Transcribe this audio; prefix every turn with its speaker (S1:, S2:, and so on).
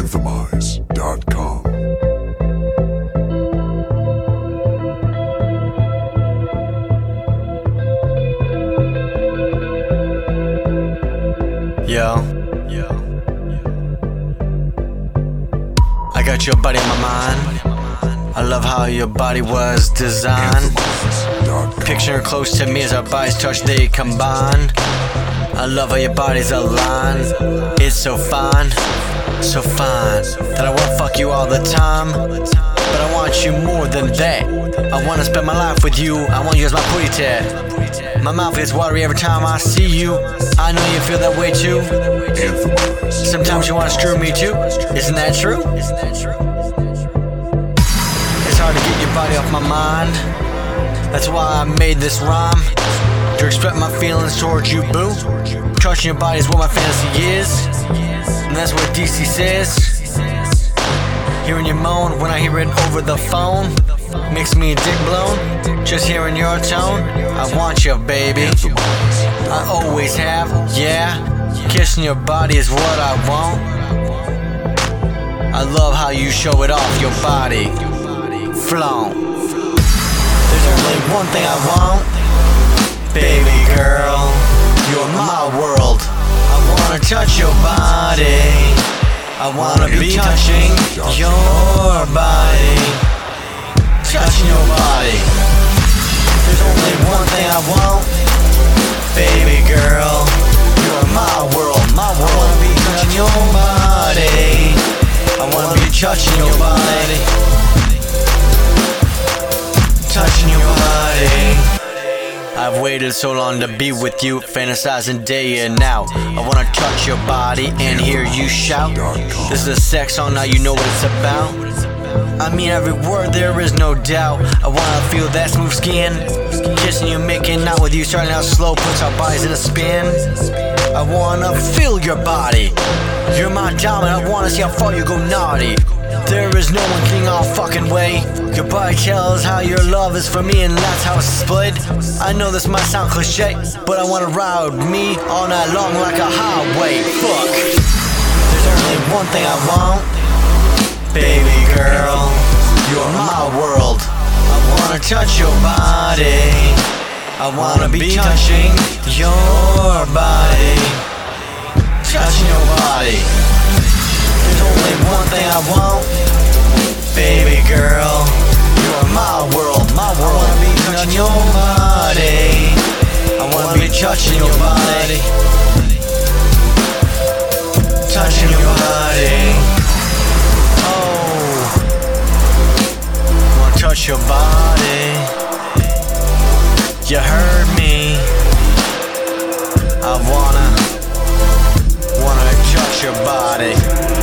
S1: Anthemize.com.
S2: Yo, I got your body in my mind. I love how your body was designed. Picture close to me as our bodies touch, they combine. I love how your body's aligned. It's so fine that I won't fuck you all the time, but I want you more than that. I wanna spend my life with you. I want you as my booty tat. My mouth gets watery every time I see you. I know you feel that way too. Sometimes you wanna screw me too. Isn't that true? It's hard to get your body off my mind. That's why I made this rhyme, to express my feelings towards you, boo. Touching your body is what my fantasy is, and that's what DC says. Hearing you moan when I hear it over the phone makes me dick blown. Just hearing your tone, I want you, baby. I always have, yeah. Kissing your body is what I want. I love how you show it off, your body flown. There's only one thing I want, baby girl, you're my world. I wanna touch your body, I wanna be touching your body, touching your body. There's only one thing I want, baby girl, you're my world, my world. I wanna be touching your body, I wanna be touching your body, touching your body. I've waited so long to be with you, fantasizing day and now. I wanna touch your body and hear you shout. This is a sex song, now you know what it's about. I mean every word, there is no doubt. I wanna feel that smooth skin, kissing you, making out with you, starting out slow, puts our bodies in a spin. I wanna feel your body, you're my diamond, I wanna see how far you go naughty. There is no one getting all fucking way. Your body tells how your love is for me, and that's how it's split. I know this might sound cliche, but I wanna ride me all night long like a highway. Fuck. There's only one thing I want, baby girl, you're my world. I wanna touch your body, I wanna be touching your body, touching your body. There's only one thing I want, baby girl, you're my world, my world. I wanna be touching your body, I wanna be touching your body, touching your body. Oh, I wanna touch your body. You heard me. I wanna touch your body.